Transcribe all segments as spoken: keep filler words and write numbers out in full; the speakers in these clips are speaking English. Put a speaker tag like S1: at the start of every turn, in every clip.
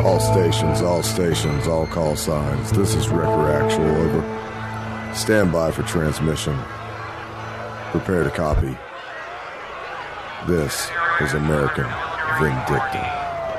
S1: All stations, all stations, all call signs. This is Wrecker Actual, over. Stand by for transmission. Prepare to copy. This is American Vindicta.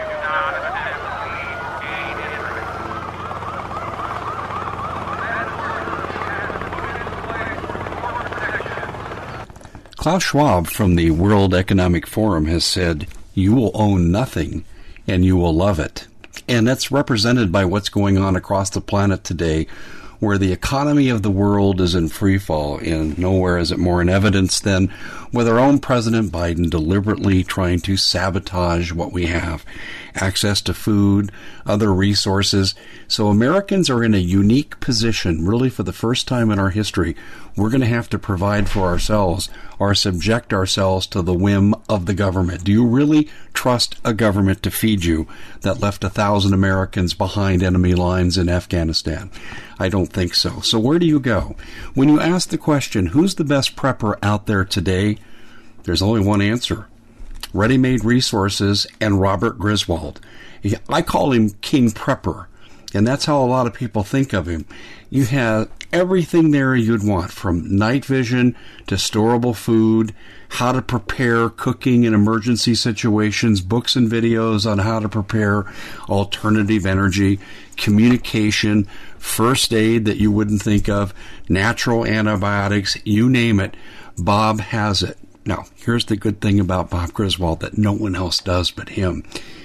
S2: Klaus Schwab from the World Economic Forum has said, "You will own nothing and you will love it." And that's represented by what's going on across the planet today, where the economy of the world is in free fall, and nowhere is it more in evidence than with our own President Biden deliberately trying to sabotage what we have. Access to food, other resources. So Americans are in a unique position, really for the first time in our history. We're going to have to provide for ourselves or subject ourselves to the whim of the government. Do you really trust a government to feed you that left a thousand Americans behind enemy lines in Afghanistan? I don't think so. So where do you go? When you ask the question, who's the best prepper out there today? There's only one answer. Ready Made Resources and Robert Griswold. I call him King Prepper, and that's how a lot of people think of him. You have everything there you'd want, from night vision to storable food, how to prepare cooking in emergency situations, books and videos on how to prepare alternative energy, communication, first aid that you wouldn't think of, natural antibiotics, you name it. Bob has it. Now, here's the good thing about Bob Griswold that no one else does but him.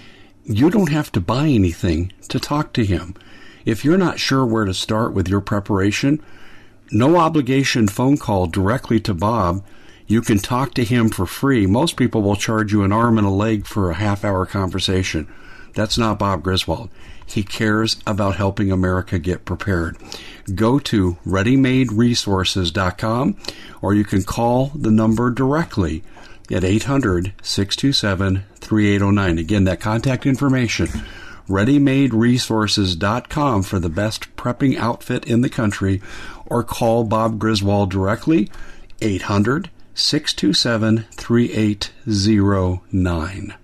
S2: You don't have to buy anything to talk to him. If you're not sure where to start with your preparation, no obligation phone call directly to Bob. You can talk to him for free. Most people will charge you an arm and a leg for a half-hour conversation. That's not Bob Griswold. He cares about helping America get prepared. Go to ready made resources dot com, or you can call the number directly at eight hundred, six two seven, three eight zero nine. Again, that contact information, ready made resources dot com, for the best prepping outfit in the country, or call Bob Griswold directly, eight hundred, six two seven, three eight zero nine.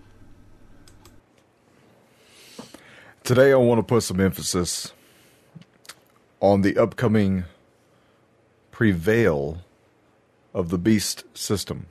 S1: Today I want to put some emphasis on the upcoming prevail of the beast system.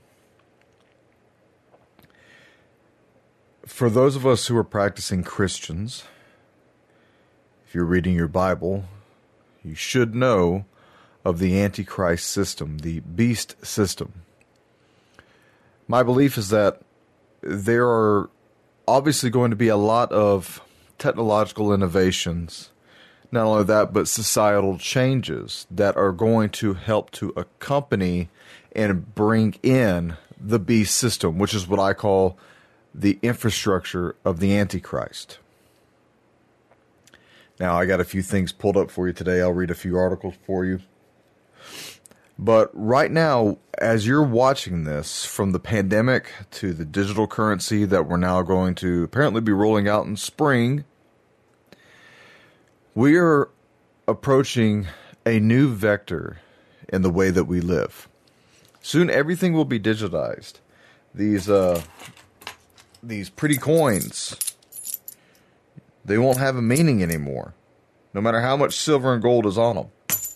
S1: For those of us who are practicing Christians, if you're reading your Bible, you should know of the Antichrist system, the beast system. My belief is that there are obviously going to be a lot of technological innovations, not only that, but societal changes that are going to help to accompany and bring in the beast system, which is what I call the infrastructure of the Antichrist. Now, I got a few things pulled up for you today. I'll read a few articles for you. But right now, as you're watching this, from the pandemic to the digital currency that we're now going to apparently be rolling out in spring, we are approaching a new vector in the way that we live. Soon everything will be digitized. These uh, these pretty coins, they won't have a meaning anymore, no matter how much silver and gold is on them.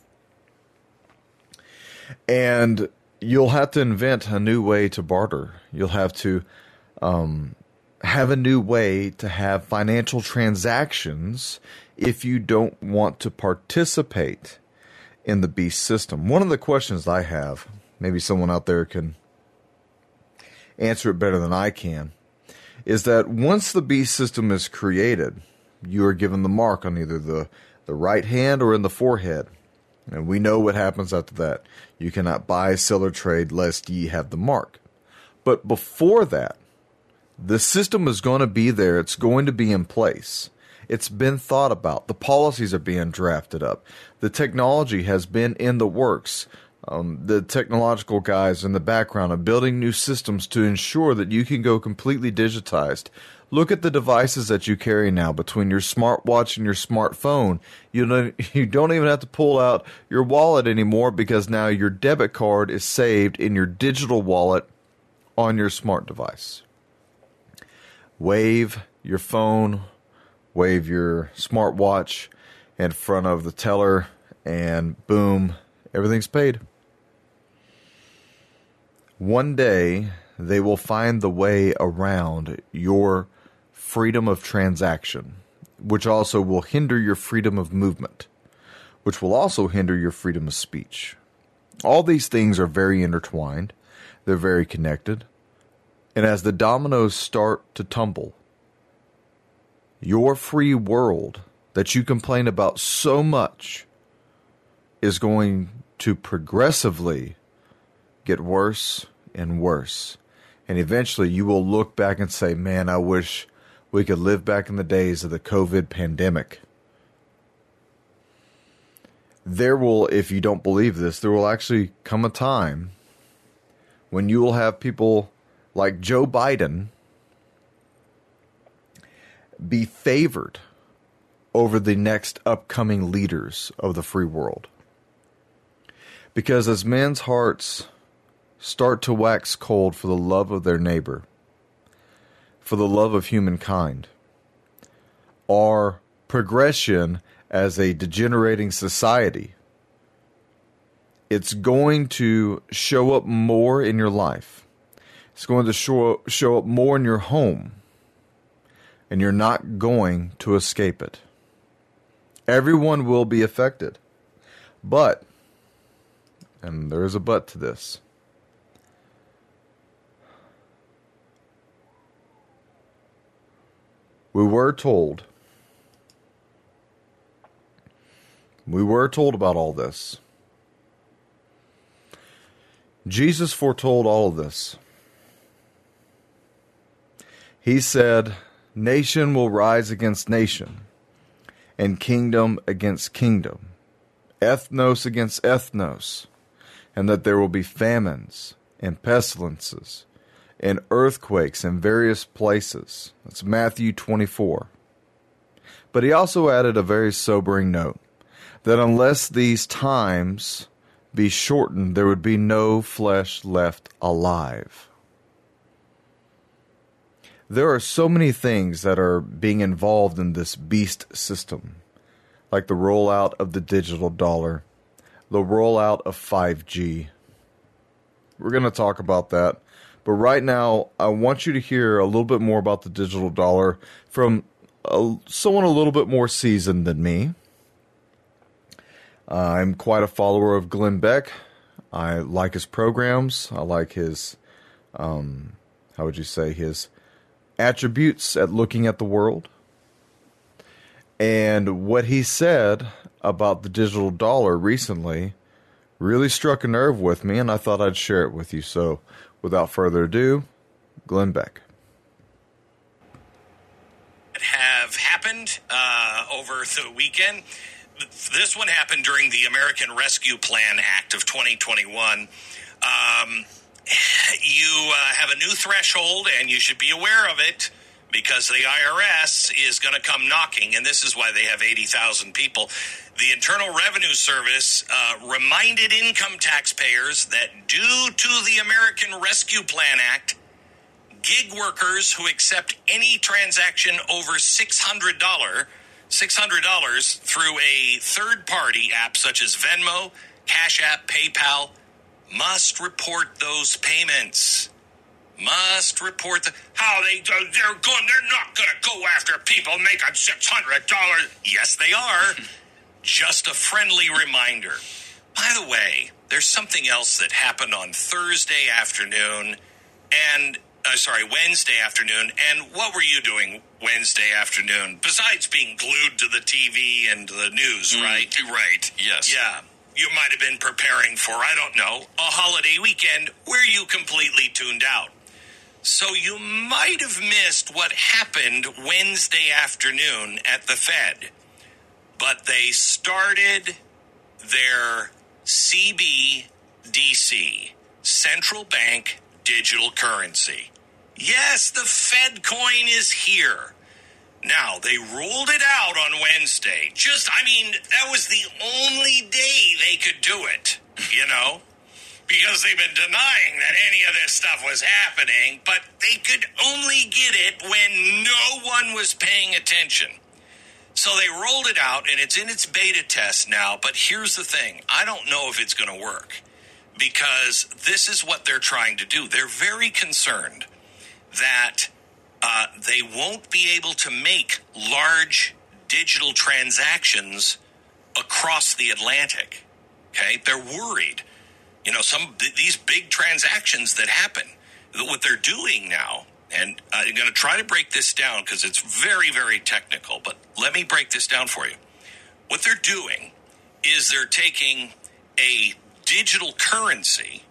S1: And you'll have to invent a new way to barter. You'll have to um, have a new way to have financial transactions if you don't want to participate in the beast system. One of the questions I have, maybe someone out there can answer it better than I can, is that once the beast system is created, you are given the mark on either the, the right hand or in the forehead. And we know what happens after that. You cannot buy, sell, or trade lest ye have the mark. But before that, the system is going to be there. It's going to be in place. It's been thought about. The policies are being drafted up. The technology has been in the works. Um, the technological guys in the background are building new systems to ensure that you can go completely digitized. Look at the devices that you carry now between your smartwatch and your smartphone. You don't, you don't even have to pull out your wallet anymore because now your debit card is saved in your digital wallet on your smart device. Wave your phone wave your smartwatch in front of the teller, and boom, everything's paid. One day, they will find the way around your freedom of transaction, which also will hinder your freedom of movement, which will also hinder your freedom of speech. All these things are very intertwined. They're very connected. And as the dominoes start to tumble, your free world that you complain about so much is going to progressively get worse and worse. And eventually you will look back and say, man, I wish we could live back in the days of the COVID pandemic. There will, if you don't believe this, there will actually come a time when you will have people like Joe Biden be favored over the next upcoming leaders of the free world. Because as men's hearts start to wax cold for the love of their neighbor, for the love of humankind, our progression as a degenerating society, it's going to show up more in your life. It's going to show, show up more in your home, and you're not going to escape it. Everyone will be affected. But, and there is a but to this, we were told, we were told about all this. Jesus foretold all of this. He said, nation will rise against nation, and kingdom against kingdom, ethnos against ethnos, and that there will be famines and pestilences and earthquakes in various places. That's Matthew twenty-four. But he also added a very sobering note, that unless these times be shortened, there would be no flesh left alive. There are so many things that are being involved in this beast system, like the rollout of the digital dollar, the rollout of five G. We're going to talk about that. But right now, I want you to hear a little bit more about the digital dollar from a, someone a little bit more seasoned than me. Uh, I'm quite a follower of Glenn Beck. I like his programs. I like his, um, how would you say, his attributes at looking at the world. And what he said about the digital dollar recently really struck a nerve with me, and I thought I'd share it with you. So, without further ado, Glenn Beck.
S3: Have happened uh, over the weekend. This one happened during the American Rescue Plan Act of twenty twenty-one. Um, you uh, have a new threshold, and you should be aware of it because the I R S is going to come knocking, and this is why they have eighty thousand people. The Internal Revenue Service uh, reminded income taxpayers that due to the American Rescue Plan Act, gig workers who accept any transaction over six hundred dollars six hundred dollars through a third-party app such as Venmo, Cash App, PayPal, must report those payments. Must report the how they they're going. They're not going to go after people making six hundred dollars. Yes, they are. Just a friendly reminder. By the way, there's something else that happened on Thursday afternoon, and uh, sorry, Wednesday afternoon. And what were you doing Wednesday afternoon besides being glued to the T V and the news? Mm, right,
S4: right. Yes.
S3: Yeah. You might have been preparing for, I don't know, a holiday weekend where you completely tuned out. So you might have missed what happened Wednesday afternoon at the Fed. But they started their C B D C, Central Bank Digital Currency. Yes, the Fed coin is here. Now, they ruled it out on Wednesday. Just, I mean, that was the only day they could do it, you know? Because they've been denying that any of this stuff was happening, but they could only get it when no one was paying attention. So they rolled it out, and it's in its beta test now. But here's the thing. I don't know if it's going to work because this is what they're trying to do. They're very concerned that uh, they won't be able to make large digital transactions across the Atlantic. Okay? They're worried. You know, some th- these big transactions that happen, what they're doing now, and I'm going to try to break this down because it's very, very technical, but let me break this down for you. What they're doing is they're taking a digital currency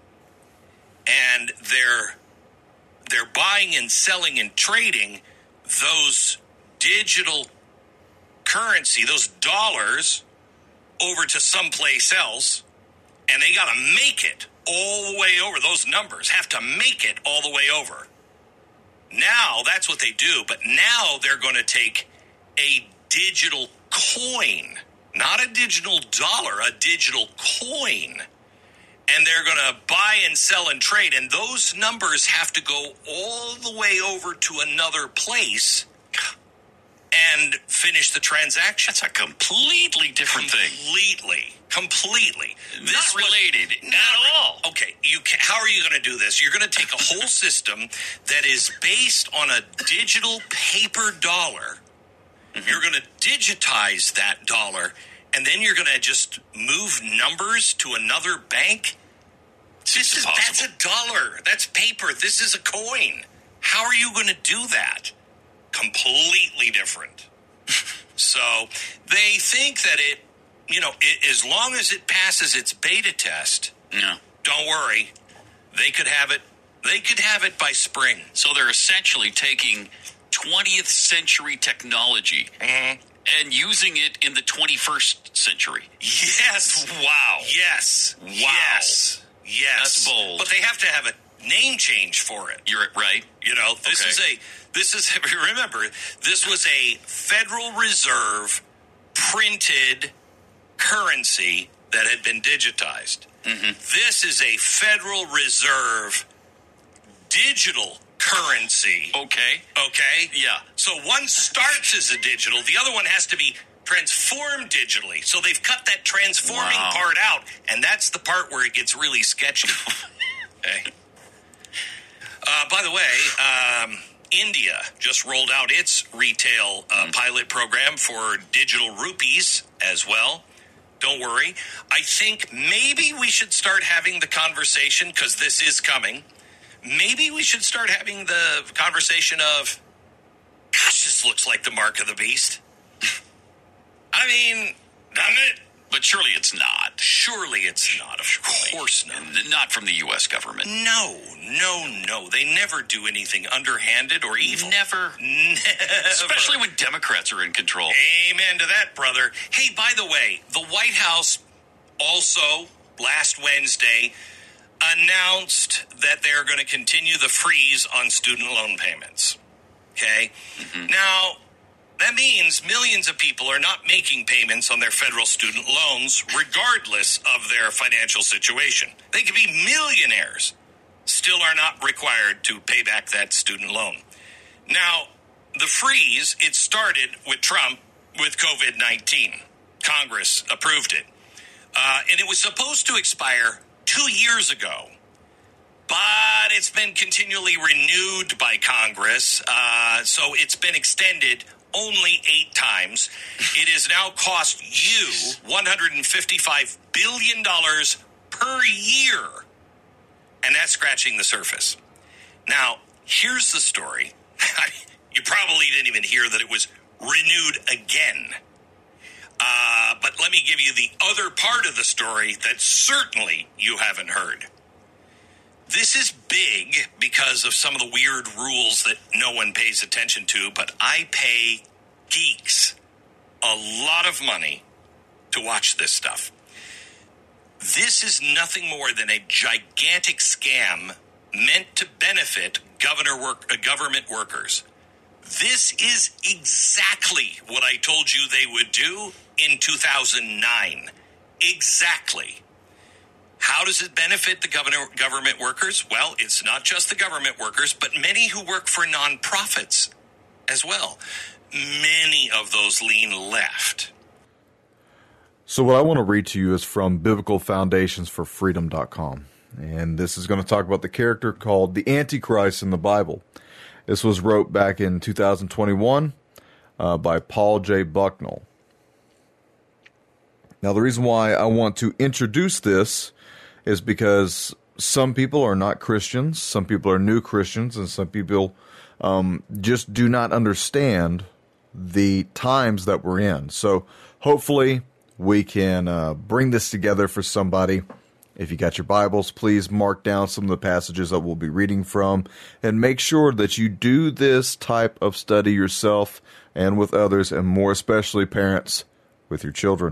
S3: and they're they're buying and selling and trading those digital currency, those dollars, over to someplace else, and they got to make it all the way over. Those numbers have to make it all the way over. Now, that's what they do, but now they're going to take a digital coin, not a digital dollar, a digital coin, and they're going to buy and sell and trade, and those numbers have to go all the way over to another place and finish the transaction.
S4: That's a completely different
S3: completely,
S4: thing.
S3: Completely.
S4: Completely. Not related was, at all.
S3: Okay, you can, how are you going to do this? You're going to take a whole system that is based on a digital paper dollar. Mm-hmm. You're going to digitize that dollar, and then you're going to just move numbers to another bank. This is, that's a dollar. That's paper. This is a coin. How are you going to do that? Completely different. So they think that it, you know, it, as long as it passes its beta test,
S4: yeah.
S3: don't worry, they could have it. They could have it by spring.
S4: So they're essentially taking twentieth century technology
S3: mm-hmm.
S4: and using it in the twenty-first century.
S3: Yes.
S4: Wow.
S3: Yes.
S4: Wow.
S3: Yes. Yes.
S4: That's bold.
S3: But they have to have a name change for it.
S4: You're right.
S3: You know, this
S4: okay.
S3: is a. This is, remember, this was a Federal Reserve printed currency that had been digitized.
S4: Mm-hmm.
S3: This is a Federal Reserve digital currency.
S4: Okay.
S3: Okay?
S4: Yeah.
S3: So one starts as a digital, the other one has to be transformed digitally. So they've cut that transforming
S4: wow.
S3: part out, and that's the part where it gets really sketchy. Okay. Uh, by the way, um... India just rolled out its retail uh, mm. pilot program for digital rupees as well. Don't worry. I think maybe we should start having the conversation, because this is coming. Maybe we should start having the conversation of, gosh, this looks like the mark of the beast. I mean, doesn't it?
S4: But surely it's not.
S3: Surely it's not. Of course not.
S4: Not from the U S government.
S3: No, no, no. They never do anything underhanded or evil.
S4: Never.
S3: Never.
S4: Especially when Democrats are in control.
S3: Amen to that, brother. Hey, by the way, the White House also last Wednesday announced that they're going to continue the freeze on student loan payments. Okay?
S4: Mm-hmm.
S3: Now, that means millions of people are not making payments on their federal student loans regardless of their financial situation. They could be millionaires, still are not required to pay back that student loan. Now, the freeze, it started with Trump with covid nineteen. Congress approved it. Uh, and it was supposed to expire two years ago. But it's been continually renewed by Congress, uh, so it's been extended only eight times. It has now cost you one hundred fifty-five billion dollars per year. And that's scratching the surface. Now, here's the story. You probably didn't even hear that it was renewed again. Uh, but let me give you the other part of the story that certainly you haven't heard. This is big because of some of the weird rules that no one pays attention to, but I pay geeks a lot of money to watch this stuff. This is nothing more than a gigantic scam meant to benefit governor work, uh, government workers. This is exactly what I told you they would do in two thousand nine. Exactly. How does it benefit the governor, government workers? Well, it's not just the government workers, but many who work for nonprofits as well. Many of those lean left.
S1: So what I want to read to you is from biblical foundations for freedom dot com. And this is going to talk about the character called the Antichrist in the Bible. This was wrote back in two thousand twenty-one uh, by Paul J. Bucknell. Now, the reason why I want to introduce this is because some people are not Christians, some people are new Christians, and some people um, just do not understand the times that we're in. So hopefully we can uh, bring this together for somebody. If you got your Bibles, please mark down some of the passages that we'll be reading from, and make sure that you do this type of study yourself and with others, and more especially parents with your children.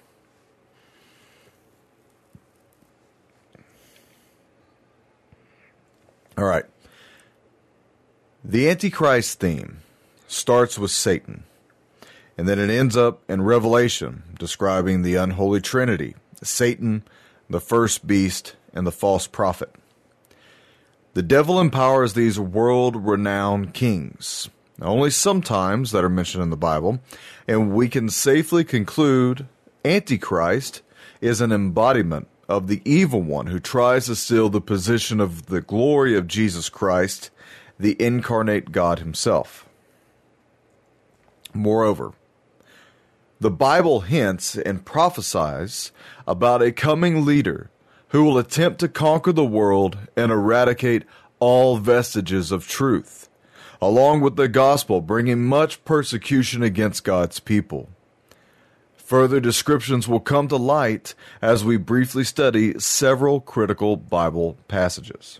S1: All right. The Antichrist theme starts with Satan, and then it ends up in Revelation describing the unholy trinity, Satan, the first beast, and the false prophet. The devil empowers these world-renowned kings, only sometimes that are mentioned in the Bible, and we can safely conclude Antichrist is an embodiment of the evil one who tries to steal the position of the glory of Jesus Christ, the incarnate God himself. Moreover, the Bible hints and prophesies about a coming leader who will attempt to conquer the world and eradicate all vestiges of truth, along with the gospel bringing much persecution against God's people. Further descriptions will come to light as we briefly study several critical Bible passages.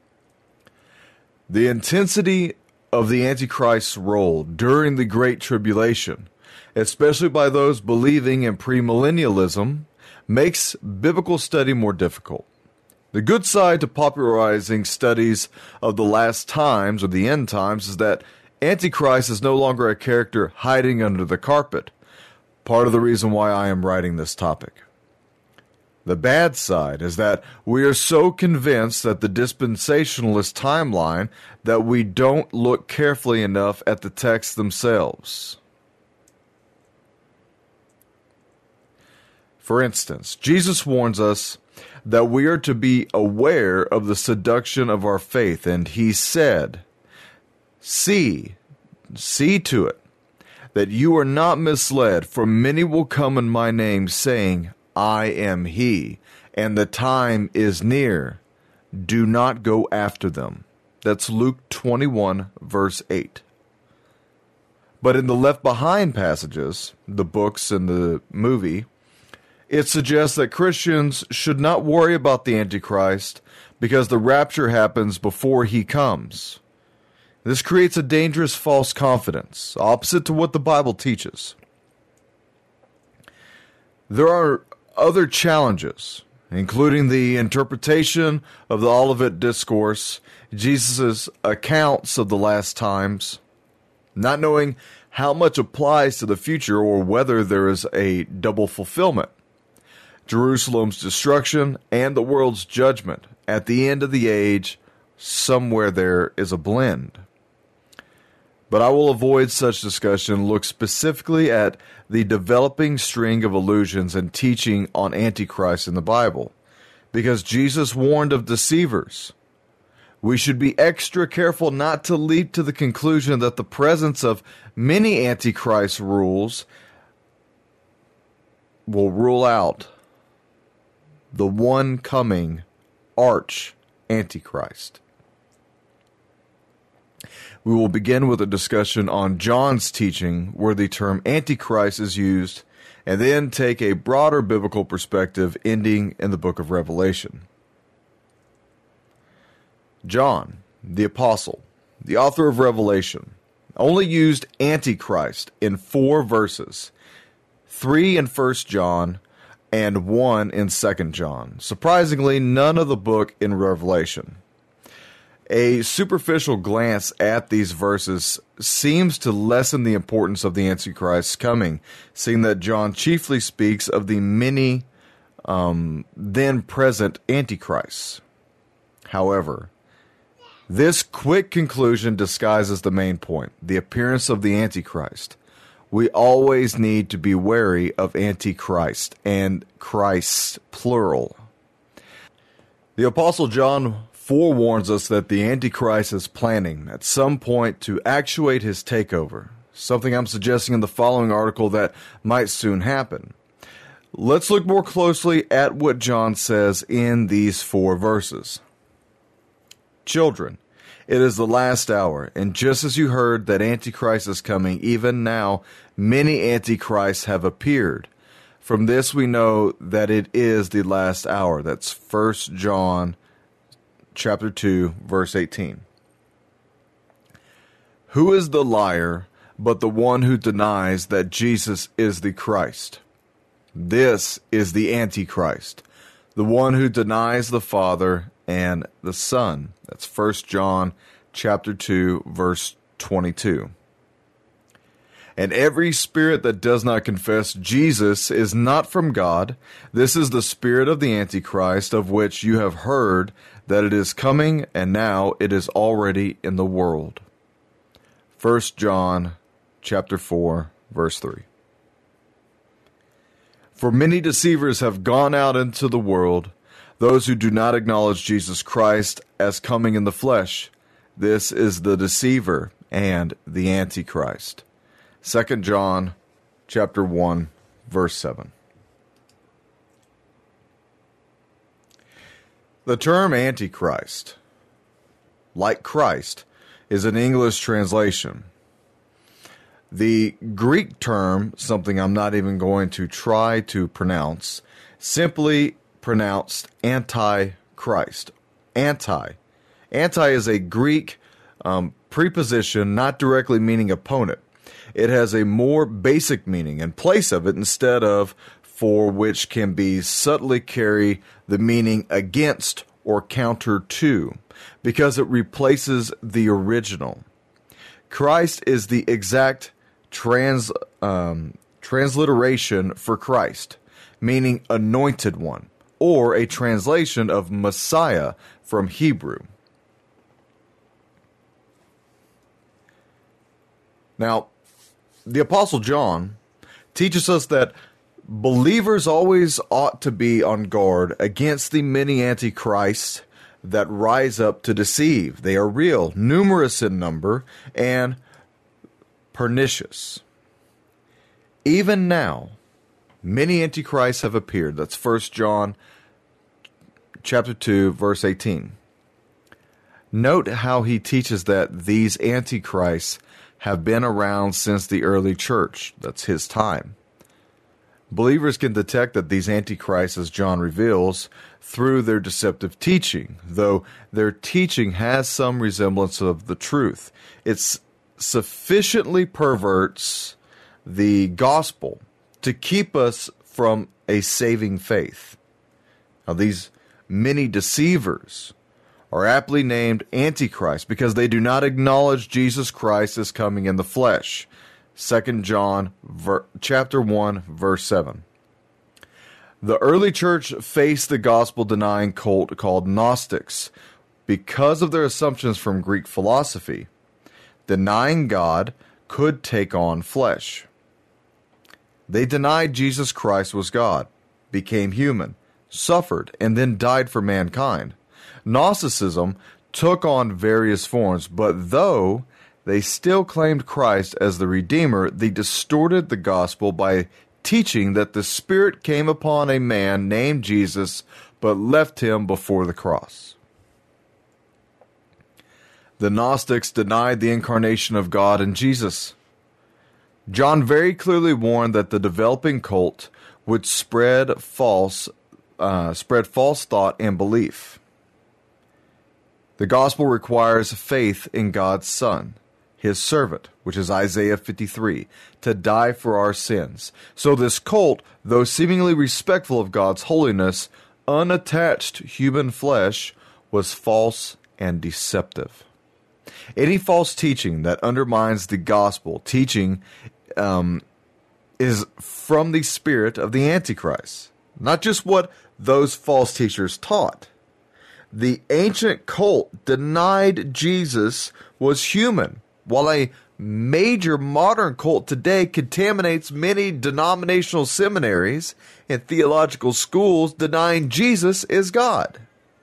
S1: The intensity of the Antichrist's role during the Great Tribulation, especially by those believing in premillennialism, makes biblical study more difficult. The good side to popularizing studies of the last times or the end times is that Antichrist is no longer a character hiding under the carpet. Part of the reason why I am writing this topic. The bad side is that we are so convinced that the dispensationalist timeline that we don't look carefully enough at the texts themselves. For instance, Jesus warns us that we are to be aware of the seduction of our faith, and he said, See, see to it, that you are not misled, for many will come in my name, saying, I am he, and the time is near. Do not go after them. That's Luke twenty-one, verse eight. But in the Left Behind passages, the books and the movie, it suggests that Christians should not worry about the Antichrist because the rapture happens before he comes. This creates a dangerous false confidence, opposite to what the Bible teaches. There are other challenges, including the interpretation of the Olivet Discourse, Jesus' accounts of the last times, not knowing how much applies to the future or whether there is a double fulfillment, Jerusalem's destruction, and the world's judgment. At the end of the age, somewhere there is a blend. But I will avoid such discussion, look specifically at the developing string of allusions and teaching on Antichrist in the Bible, because Jesus warned of deceivers. We should be extra careful not to leap to the conclusion that the presence of many Antichrist rules will rule out the one coming arch Antichrist. We will begin with a discussion on John's teaching, where the term Antichrist is used, and then take a broader biblical perspective, ending in the book of Revelation. John, the apostle, the author of Revelation, only used Antichrist in four verses, three in First John and one in Second John. Surprisingly, none of the book in Revelation. A superficial glance at these verses seems to lessen the importance of the Antichrist's coming, seeing that John chiefly speaks of the many um, then-present Antichrists. However, this quick conclusion disguises the main point, the appearance of the Antichrist. we always need to be wary of Antichrist, and Christ plural. The Apostle John forewarns us that the Antichrist is planning at some point to actuate his takeover, something I'm suggesting in the following article that might soon happen. Let's look more closely at what John says in these four verses. Children, it is the last hour, and just as you heard that Antichrist is coming, even now many Antichrists have appeared. From this we know that it is the last hour. That's First John chapter two, verse eighteen. Who is the liar but the one who denies that Jesus is the Christ? This is the Antichrist, the one who denies the Father and the Son. That's First John chapter two, verse twenty-two. And every spirit that does not confess Jesus is not from God. This is the spirit of the Antichrist, of which you have heard that it is coming, and now it is already in the world. First John chapter four, verse three. For many deceivers have gone out into the world, those who do not acknowledge Jesus Christ as coming in the flesh. This is the deceiver and the Antichrist. Second John chapter one, verse seven. The term Antichrist, like Christ, is an English translation. The Greek term, something I'm not even going to try to pronounce, simply pronounced Antichrist. Anti. Anti is a Greek um, preposition not directly meaning opponent. It has a more basic meaning in place of it instead of for, which can be subtly carry the meaning against or counter to, because it replaces the original. Christ is the exact trans um, transliteration for Christ, meaning anointed one, or a translation of Messiah from Hebrew. Now, the Apostle John teaches us that believers always ought to be on guard against the many antichrists that rise up to deceive. They are real, numerous in number, and pernicious. Even now, many antichrists have appeared. That's First John chapter two, verse eighteen. Note how he teaches that these antichrists have been around since the early church. That's his time. Believers can detect that these antichrists, as John reveals, through their deceptive teaching, though their teaching has some resemblance of the truth. It sufficiently perverts the gospel to keep us from a saving faith. Now, these many deceivers are aptly named Antichrist because they do not acknowledge Jesus Christ as coming in the flesh. Second John ver- chapter one, verse seven. The early church faced the gospel-denying cult called Gnostics because of their assumptions from Greek philosophy. Denying God could take on flesh. They denied Jesus Christ was God, became human, suffered, and then died for mankind. Gnosticism took on various forms, but though they still claimed Christ as the Redeemer, they distorted the gospel by teaching that the Spirit came upon a man named Jesus, but left him before the cross. The Gnostics denied the incarnation of God in Jesus. John very clearly warned that the developing cult would spread false, uh, spread false thought and belief. The gospel requires faith in God's Son, his servant, which is Isaiah fifty-three, to die for our sins. So this cult, though seemingly respectful of God's holiness, unattached human flesh, was false and deceptive. Any false teaching that undermines the gospel teaching um, is from the spirit of the Antichrist, not just what those false teachers taught. The ancient cult denied Jesus was human, while a major modern cult today contaminates many denominational seminaries and theological schools, denying Jesus is God.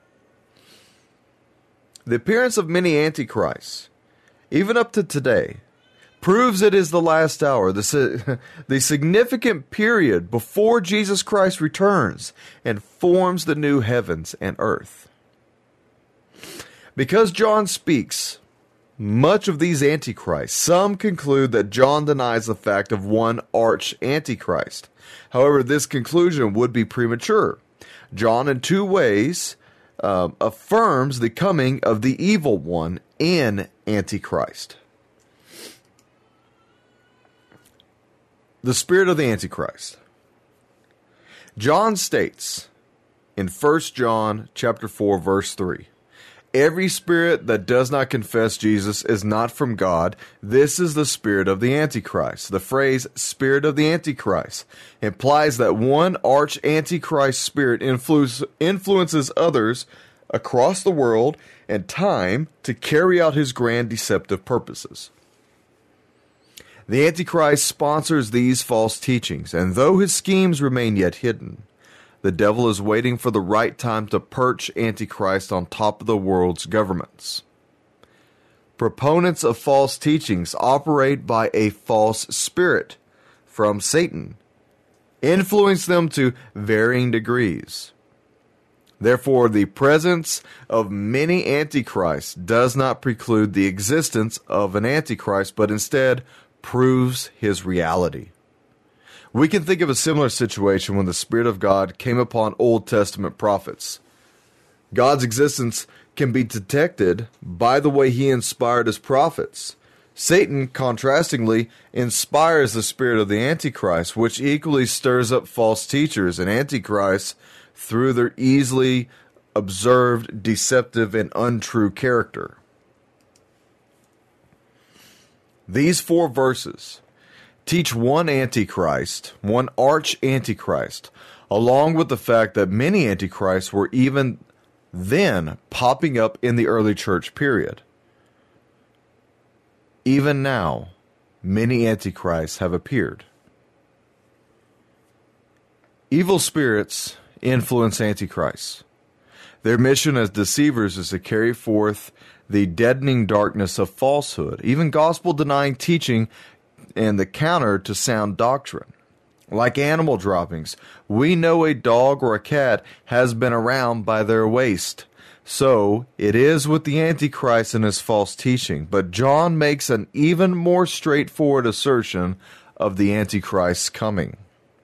S1: The appearance of many antichrists, even up to today, proves it is the last hour, the, the significant period before Jesus Christ returns and forms the new heavens and earth. Because John speaks much of these antichrists, some conclude that John denies the fact of one arch antichrist. However, this conclusion would be premature. John, in two ways, uh, affirms the coming of the evil one in Antichrist. The spirit of the Antichrist. John states in First John chapter four, verse three, every spirit that does not confess Jesus is not from God. This is the spirit of the Antichrist. The phrase spirit of the Antichrist implies that one arch Antichrist spirit influ- influences others across the world and time to carry out his grand deceptive purposes. The Antichrist sponsors these false teachings, and though his schemes remain yet hidden, the devil is waiting for the right time to perch Antichrist on top of the world's governments. Proponents of false teachings operate by a false spirit from Satan, influence them to varying degrees. Therefore, the presence of many antichrists does not preclude the existence of an antichrist, but instead proves his reality. We can think of a similar situation when the Spirit of God came upon Old Testament prophets. God's existence can be detected by the way he inspired his prophets. Satan, contrastingly, inspires the spirit of the Antichrist, which equally stirs up false teachers and antichrists through their easily observed, deceptive, and untrue character. These four verses teach one antichrist, one arch antichrist, along with the fact that many antichrists were even then popping up in the early church period. Even now, many antichrists have appeared. Evil spirits influence antichrists. Their mission as deceivers is to carry forth the deadening darkness of falsehood, even gospel-denying teaching, and the counter to sound doctrine. Like animal droppings, we know a dog or a cat has been around by their waist. So it is with the Antichrist and his false teaching. But John makes an even more straightforward assertion of the Antichrist's coming.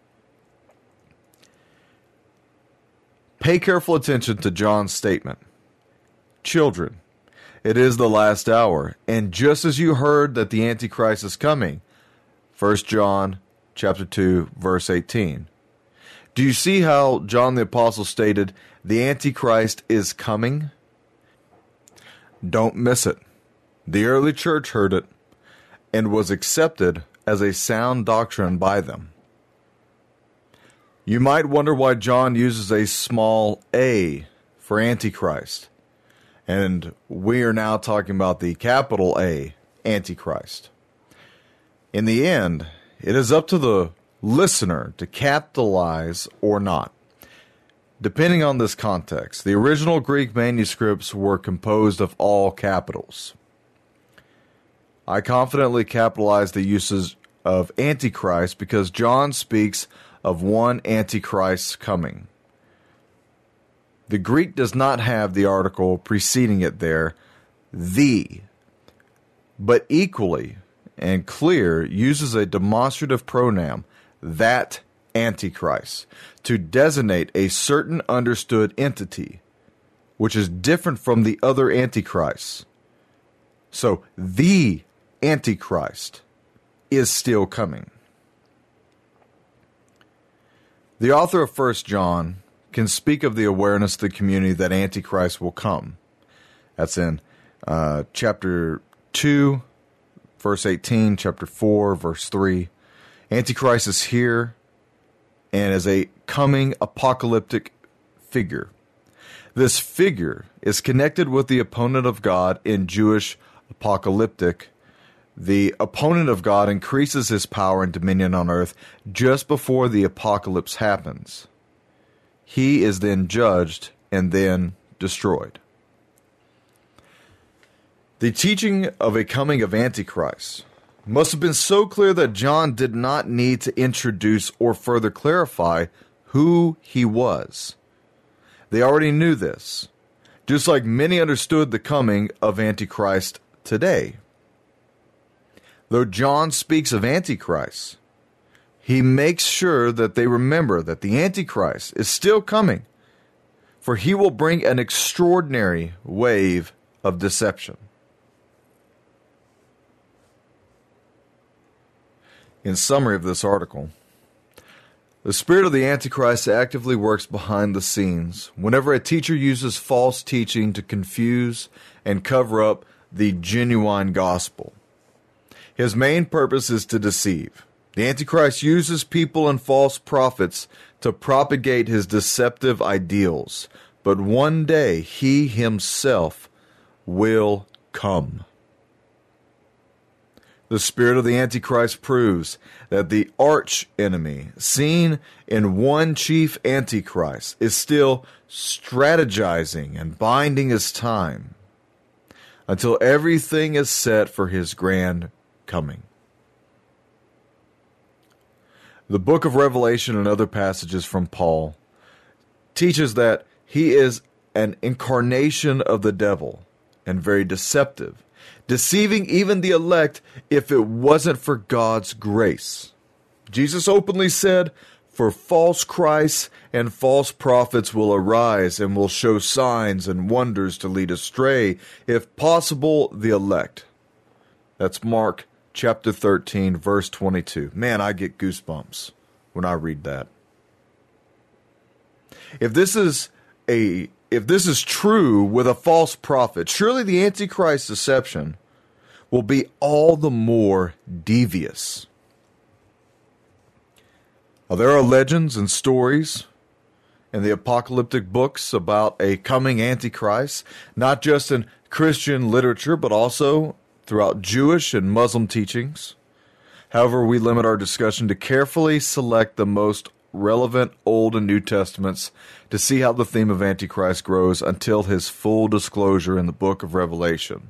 S1: Pay careful attention to John's statement. Children, it is the last hour, and just as you heard that the Antichrist is coming, First John chapter two, verse eighteen. Do you see how John the Apostle stated, the Antichrist is coming? Don't miss it. The early church heard it and was accepted as a sound doctrine by them. You might wonder why John uses a small a for Antichrist. And we are now talking about the capital A, Antichrist. In the end, it is up to the listener to capitalize or not. Depending on this context, the original Greek manuscripts were composed of all capitals. I confidently capitalize the uses of Antichrist because John speaks of one Antichrist coming. The Greek does not have the article preceding it there, the, but equally and clear uses a demonstrative pronoun, that Antichrist, to designate a certain understood entity, which is different from the other Antichrists. So, the Antichrist is still coming. The author of First John can speak of the awareness of the community that Antichrist will come. That's in uh, chapter two, verse eighteen, chapter four, verse three. Antichrist is here and is a coming apocalyptic figure. This figure is connected with the opponent of God in Jewish apocalyptic, The opponent of God increases his power and dominion on earth just before the apocalypse happens. He is then judged and then destroyed. The teaching of a coming of Antichrist must have been so clear that John did not need to introduce or further clarify who he was. They already knew this, just like many understood the coming of Antichrist today. Though John speaks of Antichrist, he makes sure that they remember that the Antichrist is still coming, for he will bring an extraordinary wave of deception. In summary of this article, the spirit of the Antichrist actively works behind the scenes whenever a teacher uses false teaching to confuse and cover up the genuine gospel. His main purpose is to deceive. The Antichrist uses people and false prophets to propagate his deceptive ideals, but one day he himself will come. The spirit of the Antichrist proves that the arch enemy, seen in one chief Antichrist, is still strategizing and biding his time until everything is set for his grand coming. The book of Revelation and other passages from Paul teaches that he is an incarnation of the devil and very deceptive, deceiving even the elect if it wasn't for God's grace. Jesus openly said, "For false Christs and false prophets will arise and will show signs and wonders to lead astray, if possible, the elect." That's Mark chapter thirteen, verse twenty-two. Man, I get goosebumps when I read that. If this is a if this is true with a false prophet, surely the Antichrist deception will be all the more devious. Now, there are legends and stories in the apocalyptic books about a coming Antichrist, not just in Christian literature, but also throughout Jewish and Muslim teachings. However, we limit our discussion to carefully select the most relevant Old and New Testaments to see how the theme of Antichrist grows until his full disclosure in the book of Revelation.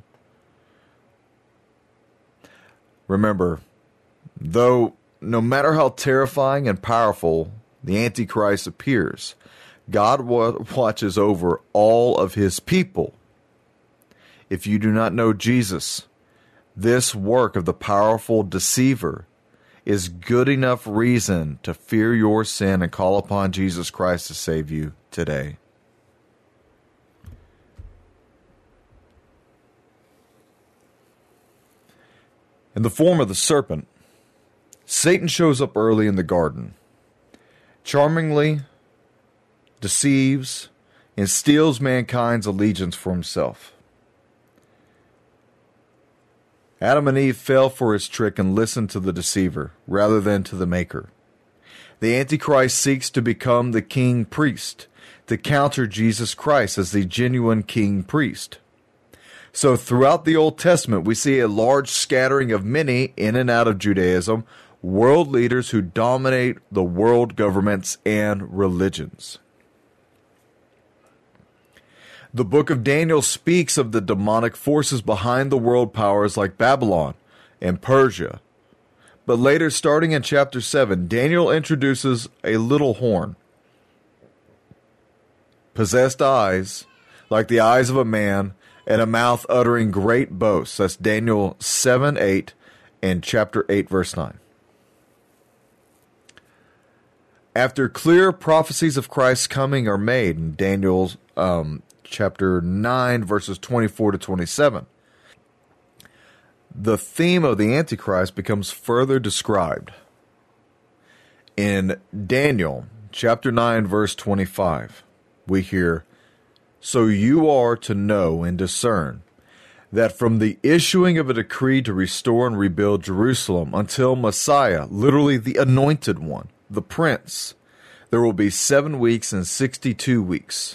S1: Remember, though no matter how terrifying and powerful the Antichrist appears, God watches over all of his people. If you do not know Jesus, this work of the powerful deceiver is good enough reason to fear your sin and call upon Jesus Christ to save you today. In the form of the serpent, Satan shows up early in the garden, charmingly deceives and steals mankind's allegiance for himself. Adam and Eve fell for his trick and listened to the deceiver rather than to the maker. The Antichrist seeks to become the king priest, to counter Jesus Christ as the genuine king priest. So throughout the Old Testament, we see a large scattering of many in and out of Judaism, world leaders who dominate the world governments and religions. The book of Daniel speaks of the demonic forces behind the world powers like Babylon and Persia. But later, starting in chapter seven, Daniel introduces a little horn. Possessed eyes, like the eyes of a man, and a mouth uttering great boasts. That's Daniel seven eight and chapter eight, verse nine. After clear prophecies of Christ's coming are made in Daniel's um, chapter nine, verses twenty-four to twenty-seven, the theme of the Antichrist becomes further described. In Daniel chapter nine, verse twenty-five, we hear, "So you are to know and discern that from the issuing of a decree to restore and rebuild Jerusalem until Messiah," literally the anointed one, the prince, "there will be seven weeks and sixty-two weeks.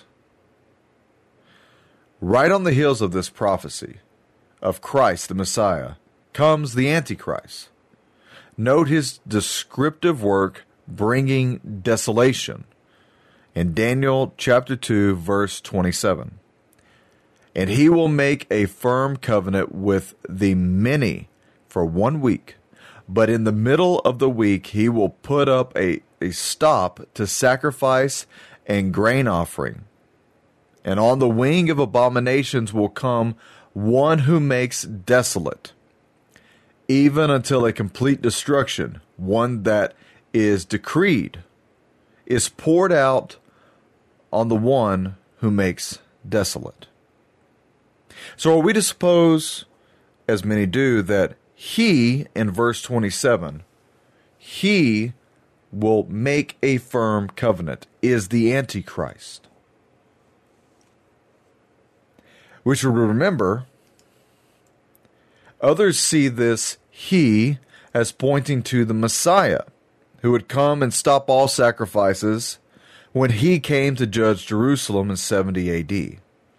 S1: Right on the heels of this prophecy of Christ the Messiah comes the Antichrist. Note his descriptive work, bringing desolation, in Daniel chapter two, verse twenty-seven. And he will make a firm covenant with the many for one week, but in the middle of the week he will put up a, a stop to sacrifice and grain offering. And on the wing of abominations will come one who makes desolate, even until a complete destruction, one that is decreed, is poured out on the one who makes desolate. So are we to suppose, as many do, that he, in verse twenty-seven, he will make a firm covenant, is the Antichrist? We should remember, others see this he as pointing to the Messiah, who would come and stop all sacrifices when he came to judge Jerusalem in seventy A D.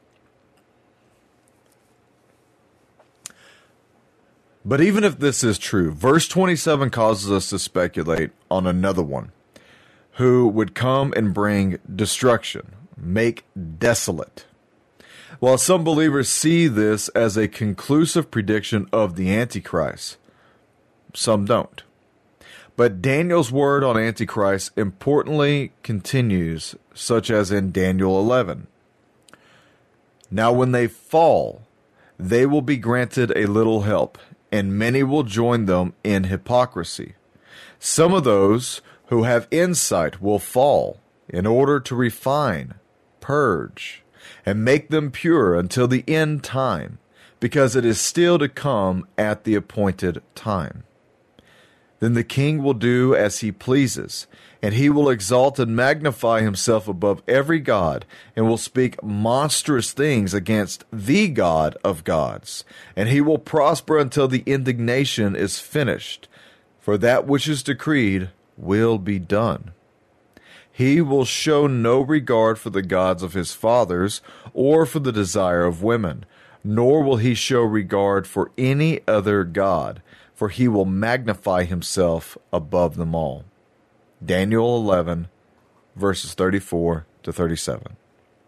S1: But even if this is true, verse twenty-seven causes us to speculate on another one, who would come and bring destruction, make desolate. While some believers see this as a conclusive prediction of the Antichrist, some don't. But Daniel's word on Antichrist importantly continues, such as in Daniel eleven. Now when they fall, they will be granted a little help, and many will join them in hypocrisy. Some of those who have insight will fall in order to refine, purge, and make them pure until the end time, because it is still to come at the appointed time. Then the king will do as he pleases, and he will exalt and magnify himself above every god, and will speak monstrous things against the God of gods. And he will prosper until the indignation is finished, for that which is decreed will be done. He will show no regard for the gods of his fathers, or for the desire of women, nor will he show regard for any other god, for he will magnify himself above them all. Daniel eleven, verses thirty-four to thirty-seven.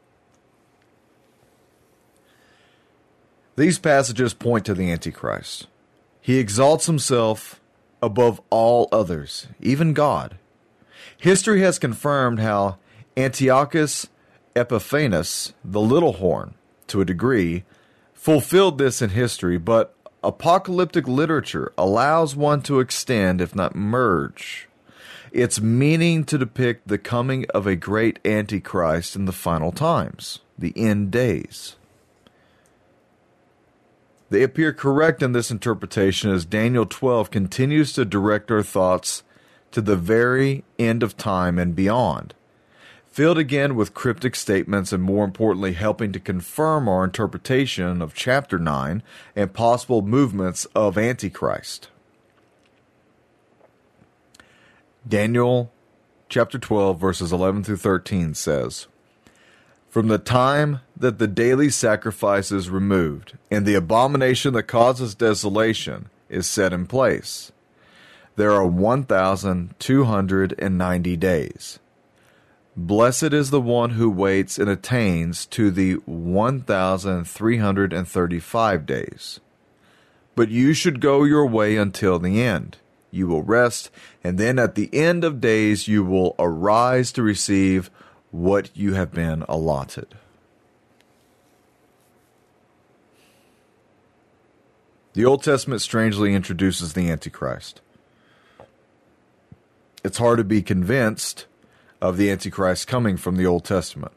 S1: These passages point to the Antichrist. He exalts himself above all others, even God. History has confirmed how Antiochus Epiphanes, the little horn, to a degree, fulfilled this in history, but apocalyptic literature allows one to extend, if not merge, its meaning to depict the coming of a great Antichrist in the final times, the end days. They appear correct in this interpretation as Daniel twelve continues to direct our thoughts to the very end of time and beyond, filled again with cryptic statements and, more importantly, helping to confirm our interpretation of chapter nine and possible movements of Antichrist. Daniel chapter twelve, verses eleven through thirteen says, "From the time that the daily sacrifice is removed, and the abomination that causes desolation is set in place, there are one thousand two hundred ninety days. Blessed is the one who waits and attains to the one thousand three hundred thirty-five days. But you should go your way until the end. You will rest, and then at the end of days you will arise to receive what you have been allotted." The Old Testament strangely introduces the Antichrist. It's hard to be convinced of the Antichrist coming from the Old Testament.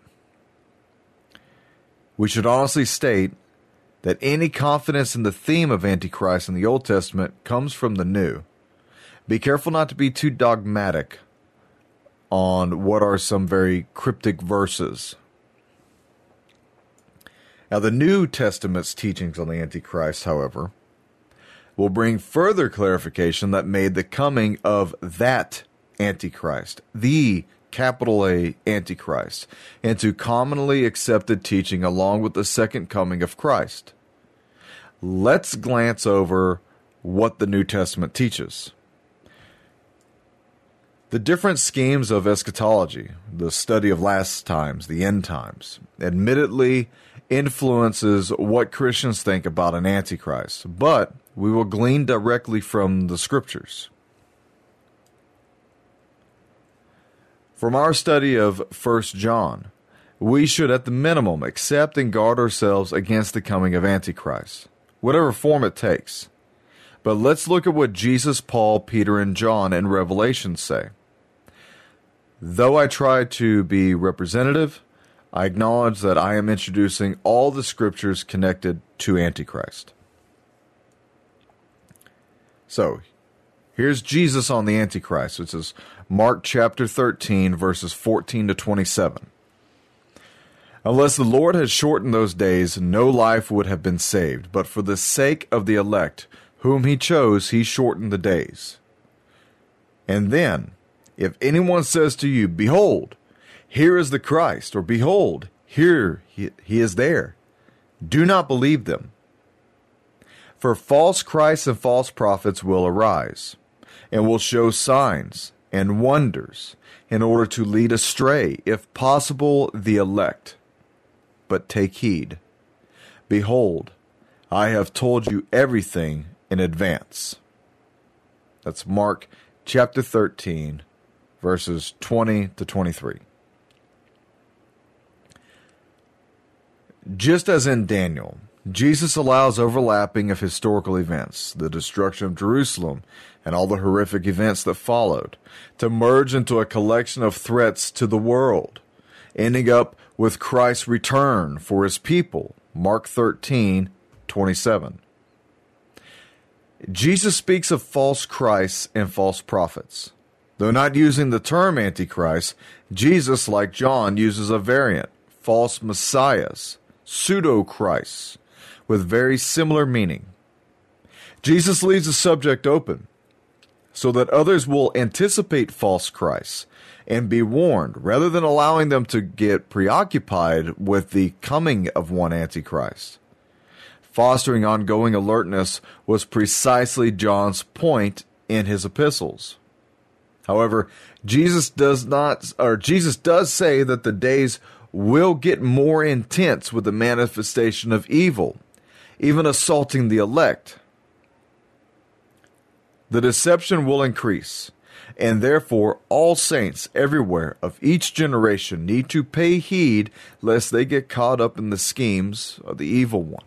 S1: We should honestly state that any confidence in the theme of Antichrist in the Old Testament comes from the New. Be careful not to be too dogmatic on what are some very cryptic verses. Now, the New Testament's teachings on the Antichrist, however, will bring further clarification that made the coming of that Antichrist, the capital A Antichrist, into commonly accepted teaching along with the second coming of Christ. Let's glance over what the New Testament teaches. The different schemes of eschatology, the study of last times, the end times, admittedly influences what Christians think about an Antichrist, but we will glean directly from the Scriptures. From our study of First John, we should at the minimum accept and guard ourselves against the coming of Antichrist, whatever form it takes. But let's look at what Jesus, Paul, Peter, and John in Revelation say. Though I try to be representative, I acknowledge that I am introducing all the scriptures connected to Antichrist. So, here's Jesus on the Antichrist, which is Mark chapter thirteen, verses fourteen to twenty-seven. Unless the Lord had shortened those days, no life would have been saved, but for the sake of the elect, whom he chose, he shortened the days. And then, if anyone says to you, Behold, here is the Christ, or Behold, here he, he is there, do not believe them. For false Christs and false prophets will arise, and will show signs and wonders, in order to lead astray, if possible, the elect. But take heed. Behold, I have told you everything in advance. That's Mark chapter thirteen, verses twenty to twenty-three. Just as in Daniel, Jesus allows overlapping of historical events, the destruction of Jerusalem and all the horrific events that followed, to merge into a collection of threats to the world, ending up with Christ's return for his people, Mark thirteen, twenty-seven. Jesus speaks of false Christs and false prophets. Though not using the term Antichrist, Jesus, like John, uses a variant, false messiahs, pseudo-Christs, with very similar meaning. Jesus leaves the subject open so that others will anticipate false Christs and be warned, rather than allowing them to get preoccupied with the coming of one Antichrist. Fostering ongoing alertness was precisely John's point in his epistles. However, Jesus does not, or Jesus does say that the days will get more intense with the manifestation of evil, even assaulting the elect. The deception will increase, and therefore all saints everywhere of each generation need to pay heed lest they get caught up in the schemes of the evil one.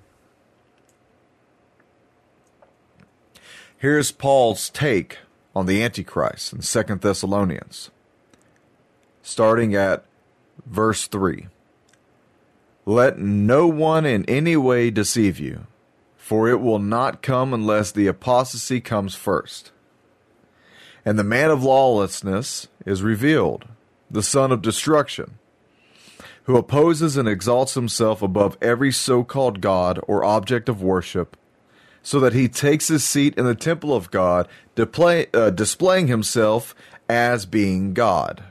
S1: Here's Paul's take on the Antichrist in Second Thessalonians, starting at verse three. Let no one in any way deceive you, for it will not come unless the apostasy comes first. And the man of lawlessness is revealed, the son of destruction, who opposes and exalts himself above every so-called God or object of worship, so that he takes his seat in the temple of God, display, uh, displaying himself as being God.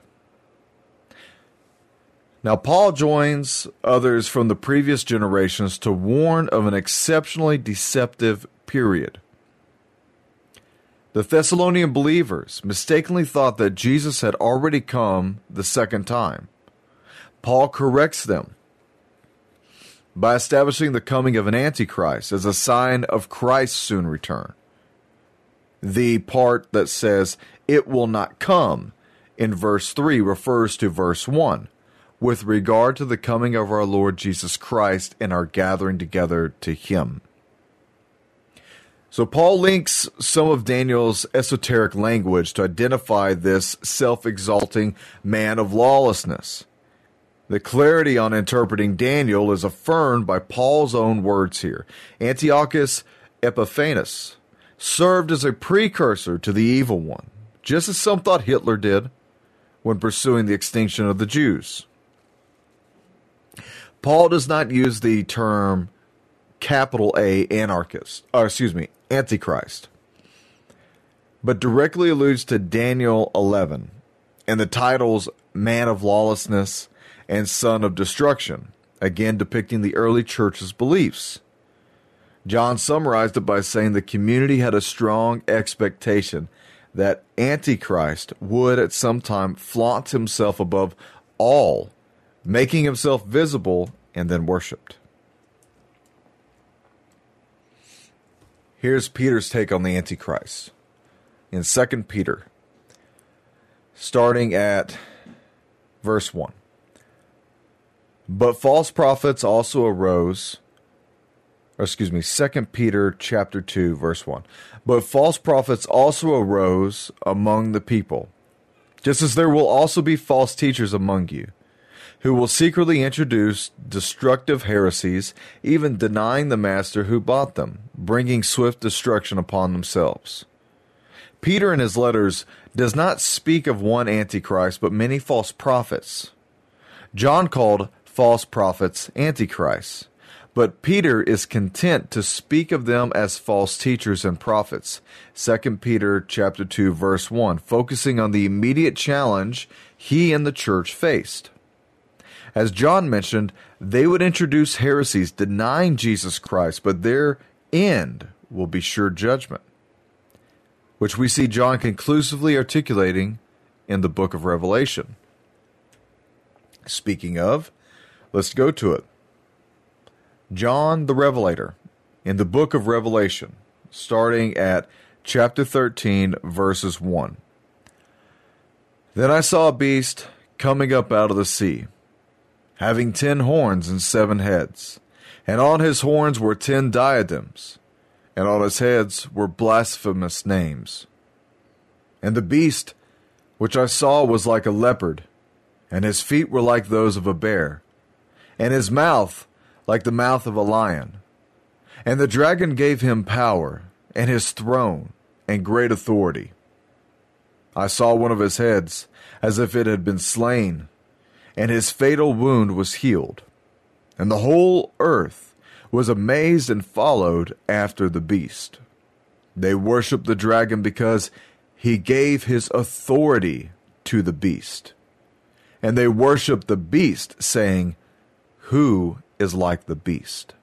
S1: Now, Paul joins others from the previous generations to warn of an exceptionally deceptive period. The Thessalonian believers mistakenly thought that Jesus had already come the second time. Paul corrects them by establishing the coming of an Antichrist as a sign of Christ's soon return. The part that says, it will not come, in verse three refers to verse one, with regard to the coming of our Lord Jesus Christ and our gathering together to Him. So Paul links some of Daniel's esoteric language to identify this self-exalting man of lawlessness. The clarity on interpreting Daniel is affirmed by Paul's own words here. Antiochus Epiphanes served as a precursor to the evil one, just as some thought Hitler did when pursuing the extinction of the Jews. Paul does not use the term capital A anarchist, or excuse me, Antichrist, but directly alludes to Daniel eleven and the titles Man of Lawlessness and Son of Destruction, again depicting the early church's beliefs. John summarized it by saying the community had a strong expectation that Antichrist would at some time flaunt himself above all, making himself visible and then worshipped. Here's Peter's take on the Antichrist in Second Peter, starting at verse one. But false prophets also arose, or excuse me, Second Peter chapter two, verse one. But false prophets also arose among the people, just as there will also be false teachers among you, who will secretly introduce destructive heresies, even denying the master who bought them, bringing swift destruction upon themselves. Peter in his letters does not speak of one Antichrist, but many false prophets. John called false prophets Antichrists, but Peter is content to speak of them as false teachers and prophets. Second Peter chapter two, verse one, focusing on the immediate challenge he and the church faced. As John mentioned, they would introduce heresies denying Jesus Christ, but their end will be sure judgment, which we see John conclusively articulating in the book of Revelation. Speaking of, let's go to it. John the Revelator in the book of Revelation, starting at chapter thirteen, verses one. Then I saw a beast coming up out of the sea, having ten horns and seven heads, and on his horns were ten diadems, and on his heads were blasphemous names. And the beast which I saw was like a leopard, and his feet were like those of a bear, and his mouth like the mouth of a lion. And the dragon gave him power, and his throne, and great authority. I saw one of his heads as if it had been slain, and his fatal wound was healed. And the whole earth was amazed and followed after the beast. They worshipped the dragon because he gave his authority to the beast. And they worshipped the beast, saying, Who is like the beast?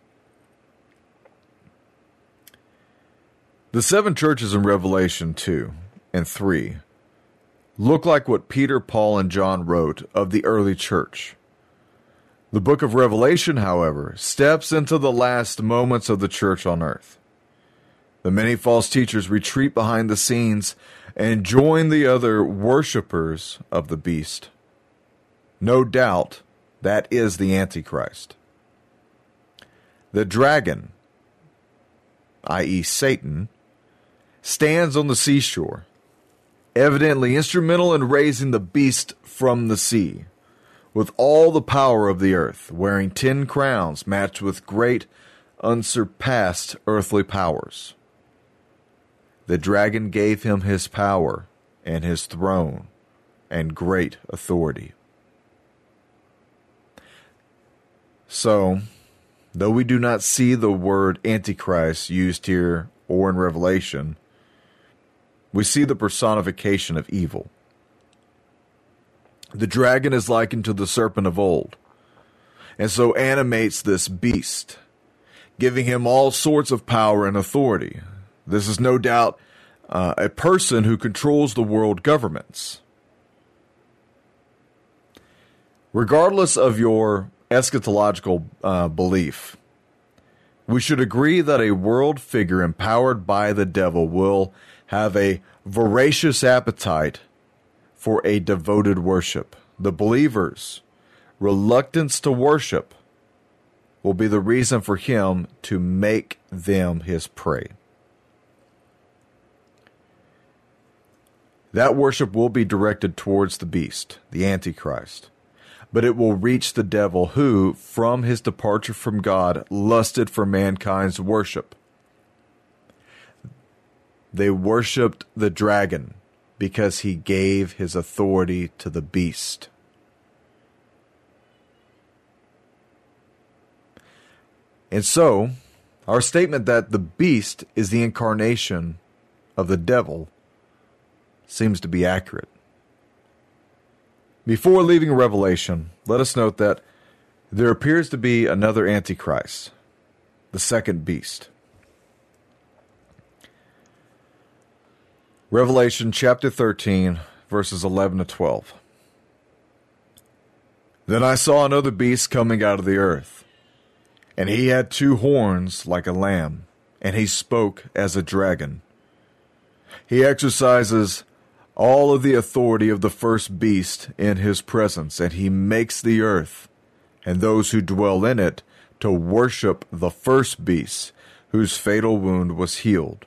S1: The seven churches in Revelation two and three look like what Peter, Paul, and John wrote of the early church. The book of Revelation, however, steps into the last moments of the church on earth. The many false teachers retreat behind the scenes and join the other worshipers of the beast. No doubt that is the Antichrist. The dragon, that is. Satan, stands on the seashore, evidently instrumental in raising the beast from the sea, with all the power of the earth, wearing ten crowns matched with great, unsurpassed earthly powers. The dragon gave him his power and his throne and great authority. So, though we do not see the word Antichrist used here or in Revelation, we see the personification of evil. The dragon is likened to the serpent of old, and so animates this beast, giving him all sorts of power and authority. This is no doubt uh, a person who controls the world governments. Regardless of your eschatological uh, belief, we should agree that a world figure empowered by the devil will have a voracious appetite for a devoted worship. The believer's reluctance to worship will be the reason for him to make them his prey. That worship will be directed towards the beast, the Antichrist, but it will reach the devil who, from his departure from God, lusted for mankind's worship. They worshipped the dragon because he gave his authority to the beast. And so, our statement that the beast is the incarnation of the devil seems to be accurate. Before leaving Revelation, let us note that there appears to be another Antichrist. the second beast. Revelation chapter thirteen, verses eleven to twelve. Then I saw another beast coming out of the earth, and he had two horns like a lamb, and he spoke as a dragon. He exercises all of the authority of the first beast in his presence, and he makes the earth and those who dwell in it to worship the first beast, whose fatal wound was healed.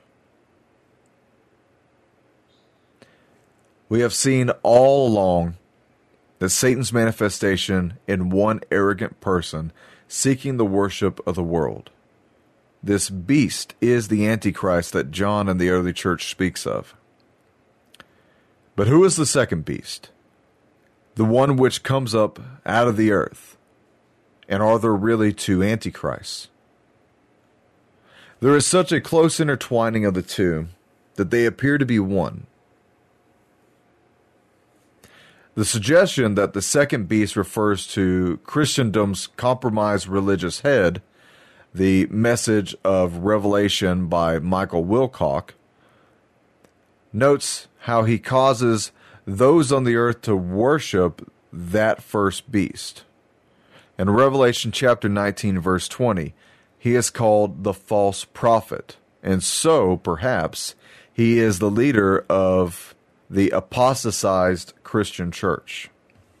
S1: We have seen all along that Satan's manifestation in one arrogant person seeking the worship of the world. This beast is the Antichrist that John and the early church speaks of. But who is the second beast? The one which comes up out of the earth. And are there really two Antichrists? There is such a close intertwining of the two that they appear to be one. The suggestion that the second beast refers to Christendom's compromised religious head, the message of Revelation by Michael Wilcock, notes how he causes those on the earth to worship that first beast. In Revelation chapter nineteen, verse twenty, he is called the false prophet, and so, perhaps, he is the leader of the apostatized Christian church.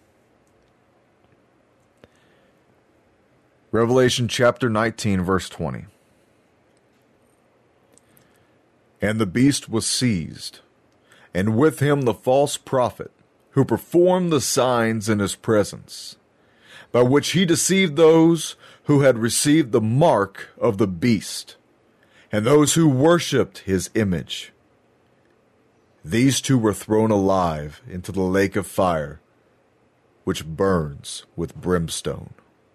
S1: Revelation chapter nineteen, verse twenty. And the beast was seized, and with him the false prophet, who performed the signs in his presence, by which he deceived those who had received the mark of the beast, and those who worshipped his image. These two were thrown alive into the lake of fire, which burns with brimstone.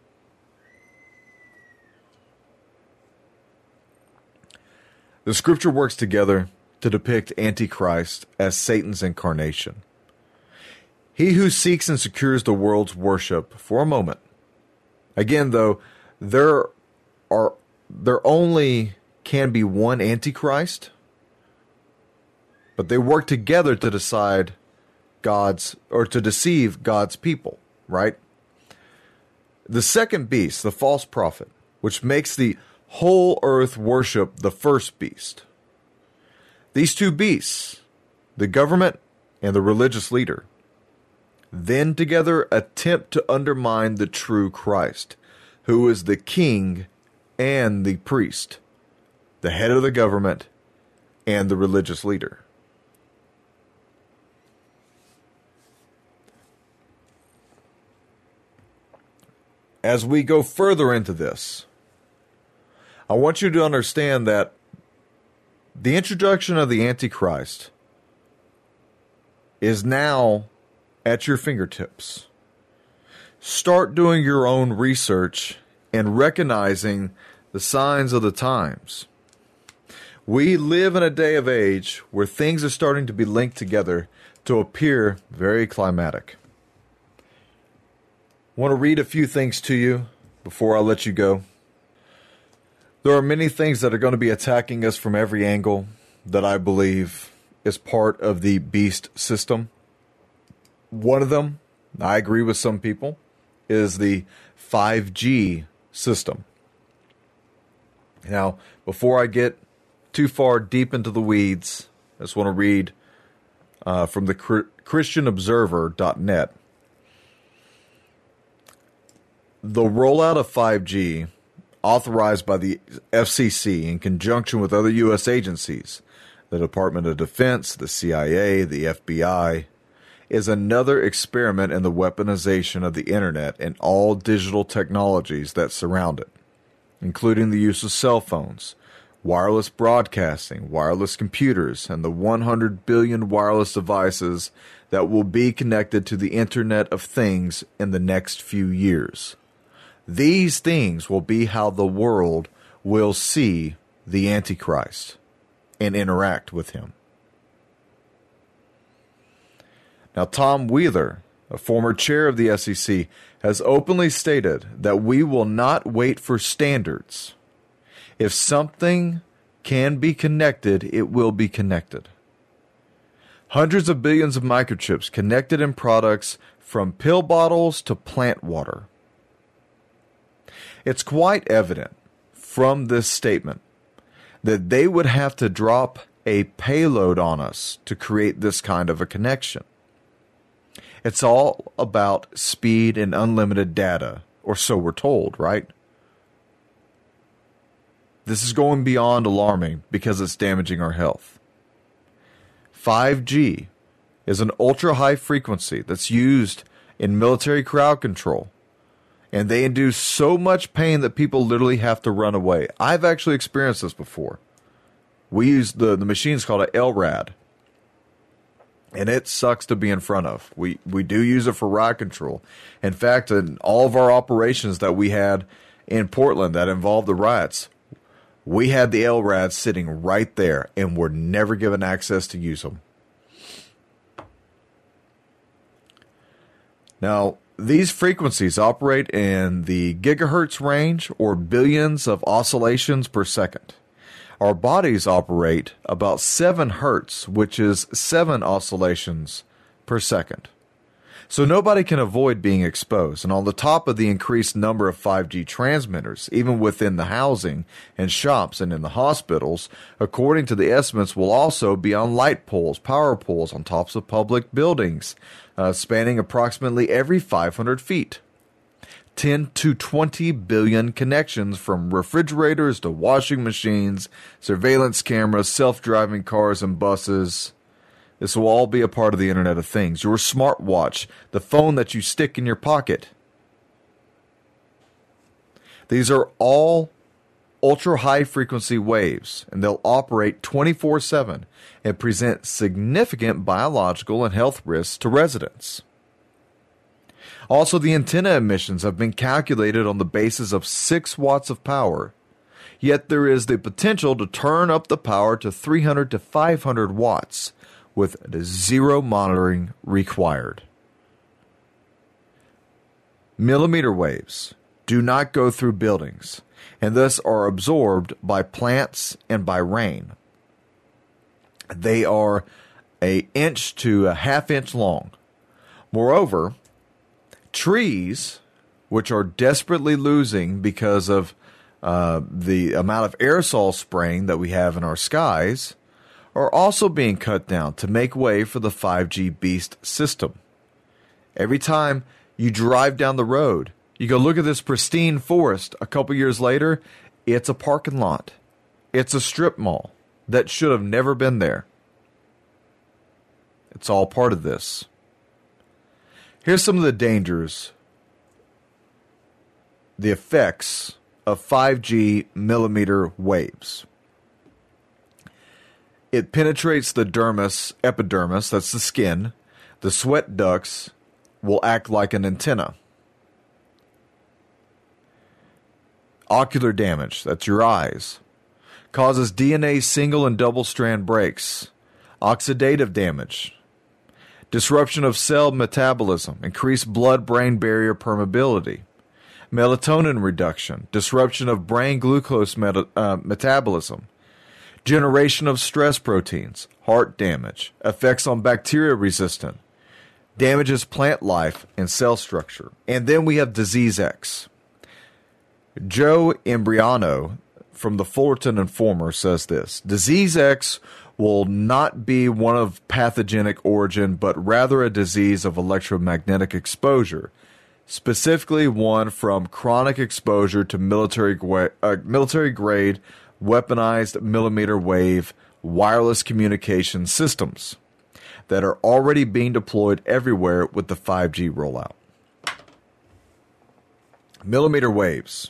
S1: The scripture works together to depict Antichrist as Satan's incarnation. He who seeks and secures the world's worship for a moment. Again, though, there are there only can be one Antichrist, but they work together to decide God's, or to deceive God's people, right? The second beast, the false prophet, which makes the whole earth worship the first beast. These two beasts, the government and the religious leader, then together attempt to undermine the true Christ, who is the king and the priest, the head of the government and the religious leader. As we go further into this, I want you to understand that the introduction of the Antichrist is now at your fingertips. Start doing your own research and recognizing the signs of the times. We live in a day of age where things are starting to be linked together to appear very climatic. I want to read a few things to you before I let you go. There are many things that are going to be attacking us from every angle that I believe is part of the beast system. One of them, I agree with some people, is the five G system. Now, before I get too far deep into the weeds, I just want to read uh, from the Christian Observer dot net. The rollout of five G, authorized by the F C C in conjunction with other U S agencies, the Department of Defense, the C I A, the F B I, is another experiment in the weaponization of the internet and all digital technologies that surround it, including the use of cell phones, wireless broadcasting, wireless computers, and the one hundred billion wireless devices that will be connected to the Internet of Things in the next few years. These things will be how the world will see the Antichrist and interact with him. Now, Tom Wheeler, a former chair of the S E C, has openly stated that we will not wait for standards. If something can be connected, it will be connected. Hundreds of billions of microchips connected in products from pill bottles to plant water. It's quite evident from this statement that they would have to drop a payload on us to create this kind of a connection. It's all about speed and unlimited data, or so we're told, right? This is going beyond alarming because it's damaging our health. five G is an ultra-high frequency that's used in military crowd control, and they induce so much pain that people literally have to run away. I've actually experienced this before. We use the, the machine's called a L RAD, and it sucks to be in front of. We, we do use it for riot control. In fact, in all of our operations that we had in Portland that involved the riots, we had the L RADs sitting right there, and were never given access to use them. Now, these frequencies operate in the gigahertz range, or billions of oscillations per second. Our bodies operate about seven hertz, which is seven oscillations per second. So nobody can avoid being exposed. And on the top of the increased number of five G transmitters, even within the housing and shops and in the hospitals, according to the estimates, will also be on light poles, power poles on tops of public buildings, uh, spanning approximately every five hundred feet. ten to twenty billion connections, from refrigerators to washing machines, surveillance cameras, self-driving cars and buses. This will all be a part of the Internet of Things. Your smartwatch, the phone that you stick in your pocket. These are all ultra-high frequency waves, and they'll operate twenty-four seven and present significant biological and health risks to residents. Also, the antenna emissions have been calculated on the basis of six watts of power, yet there is the potential to turn up the power to three hundred to five hundred watts with zero monitoring required. Millimeter waves do not go through buildings, and thus are absorbed by plants and by rain. They are an inch to a half inch long. Moreover, trees, which are desperately losing because of uh, the amount of aerosol spraying that we have in our skies, are also being cut down to make way for the five G beast system. Every time you drive down the road, you go look at this pristine forest. A couple years later, it's a parking lot. It's a strip mall that should have never been there. It's all part of this. Here's some of the dangers, the effects of five G millimeter waves. It penetrates the dermis, epidermis, that's the skin. The sweat ducts will act like an antenna. Ocular damage, that's your eyes. Causes D N A single and double strand breaks. Oxidative damage. Disruption of cell metabolism, increased blood-brain barrier permeability. Melatonin reduction, disruption of brain glucose meta- uh, metabolism. Generation of stress proteins, heart damage, effects on bacteria resistant, damages plant life and cell structure. And then we have Disease X. Joe Imbriano from the Fullerton Informer says this: Disease X will not be one of pathogenic origin, but rather a disease of electromagnetic exposure, specifically one from chronic exposure to military uh, military grade weaponized millimeter wave wireless communication systems that are already being deployed everywhere with the five G rollout. Millimeter waves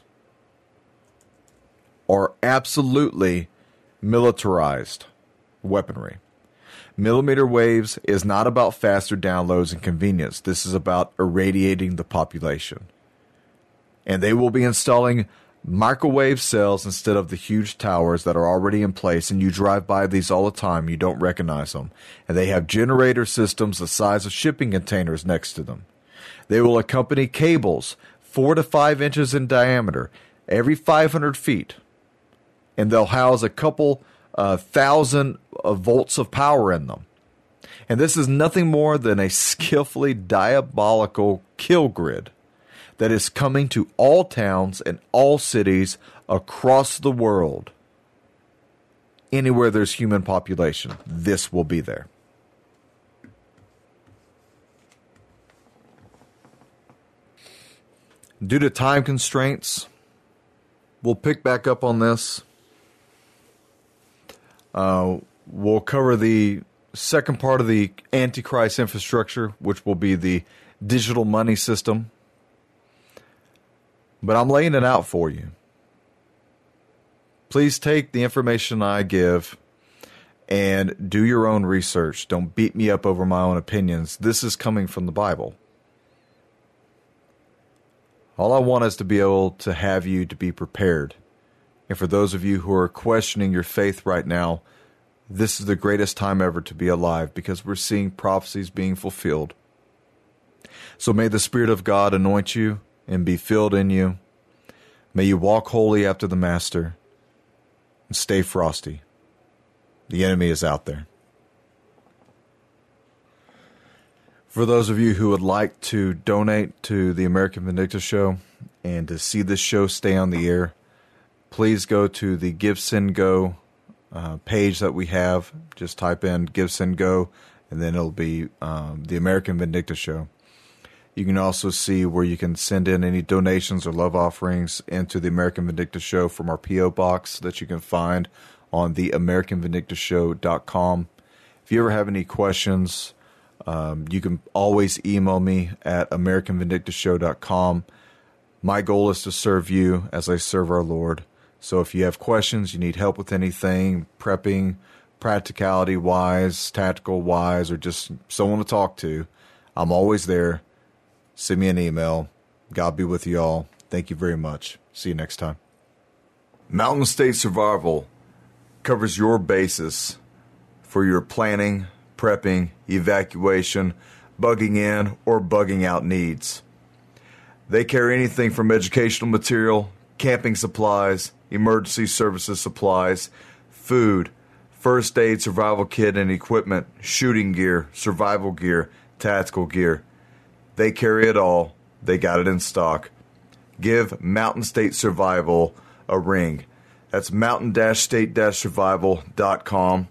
S1: are absolutely militarized weaponry. Millimeter waves is not about faster downloads and convenience. This is about irradiating the population. And they will be installing microwave cells instead of the huge towers that are already in place, and you drive by these all the time, you don't recognize them. And they have generator systems the size of shipping containers next to them. They will accompany cables four to five inches in diameter every five hundred feet. and they'll house a couple uh, thousand uh, volts of power in them. And this is nothing more than a skillfully diabolical kill grid that is coming to all towns and all cities across the world. Anywhere there's human population, this will be there. Due to time constraints, we'll pick back up on this. Uh, we'll cover the second part of the Antichrist infrastructure, which will be the digital money system. But I'm laying it out for you. Please take the information I give and do your own research. Don't beat me up over my own opinions. This is coming from the Bible. All I want is to be able to have you to be prepared. And for those of you who are questioning your faith right now, this is the greatest time ever to be alive because we're seeing prophecies being fulfilled. So may the Spirit of God anoint you and be filled in you. May you walk holy after the Master and stay frosty. The enemy is out there. For those of you who would like to donate to the American Vindictus Show and to see this show stay on the air, please go to the Give, Send, Go uh, page that we have. Just type in Give, Send, Go, and then it'll be um, the American Vindictus Show. You can also see where you can send in any donations or love offerings into the American Vindictus Show from our P O box that you can find on the american vindictus show dot com. If you ever have any questions, um, you can always email me at american vindictus show dot com. My goal is to serve you as I serve our Lord. So if you have questions, you need help with anything, prepping, practicality-wise, tactical-wise, or just someone to talk to, I'm always there. Send me an email. God be with you all. Thank you very much. See you next time. Mountain State Survival covers your basis for your planning, prepping, evacuation, bugging in, or bugging out needs. They carry anything from educational material, camping supplies, emergency services supplies, food, first aid, survival kit and equipment, shooting gear, survival gear, tactical gear. They carry it all. They got it in stock. Give Mountain State Survival a ring. That's mountain state survival dot com.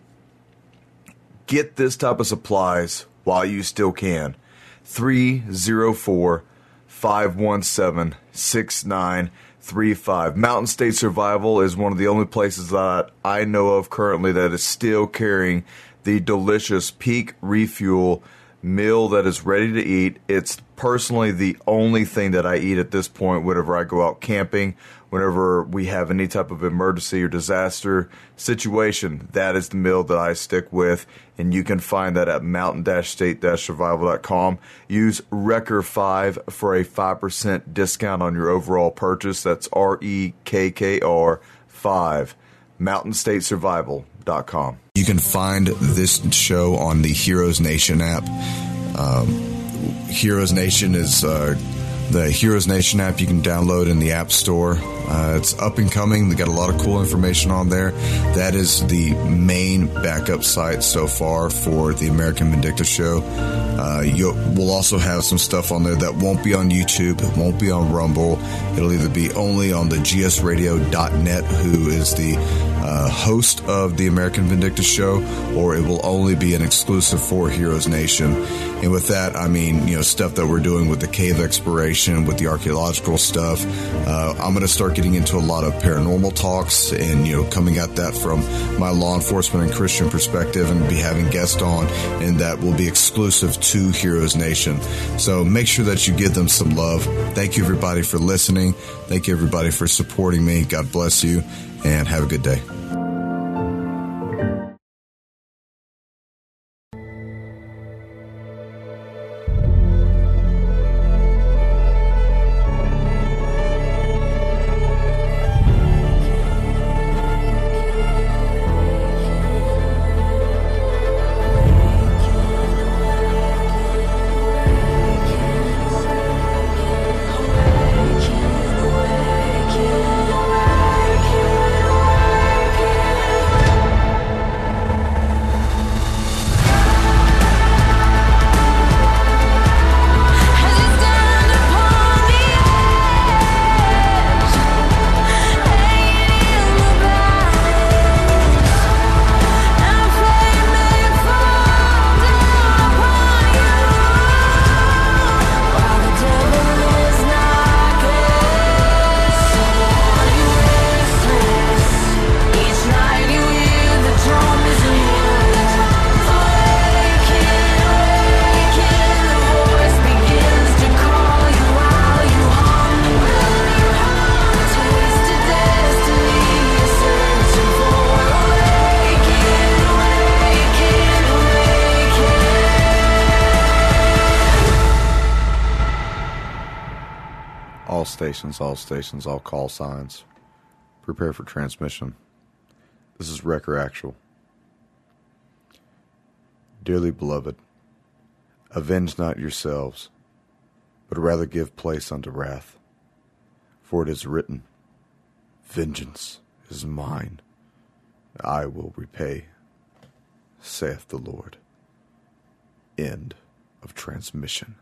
S1: Get this type of supplies while you still can. three oh four, five one seven, six nine three five. Mountain State Survival is one of the only places that I know of currently that is still carrying the delicious Peak Refuel meal that is ready to eat. It's personally the only thing that I eat at this point whenever I go out camping, whenever we have any type of emergency or disaster situation. That is the meal that I stick with, and you can find that at mountain state survival dot com. Use Recker five for a five percent discount on your overall purchase. That's R E K K R five, mountain state survival dot com. You can find this show on the Heroes Nation app. Um, Heroes Nation is uh, the Heroes Nation app you can download in the App Store. Uh, it's up and coming. They got a lot of cool information on there. That is the main backup site so far for the American Vindictus Show. Uh, you'll, we'll also have some stuff on there that won't be on YouTube. It won't be on Rumble. It'll either be only on the G S radio dot net, who is the uh, host of the American Vindictus Show, or it will only be an exclusive for Heroes Nation. And with that, I mean, you know, stuff that we're doing with the cave exploration, with the archaeological stuff. Uh, I'm going to start getting into a lot of paranormal talks and, you know, coming at that from my law enforcement and Christian perspective, and be having guests on, and that will be exclusive to Heroes Nation. So make sure that you give them some love. Thank you, everybody, for listening. Thank you, everybody, for supporting me. God bless you, and have a good day. all stations, all stations, all call signs. Prepare for transmission. This is Wrecker Actual. Dearly beloved, avenge not yourselves, but rather give place unto wrath. For it is written, vengeance is mine, I will repay, saith the Lord. End of transmission.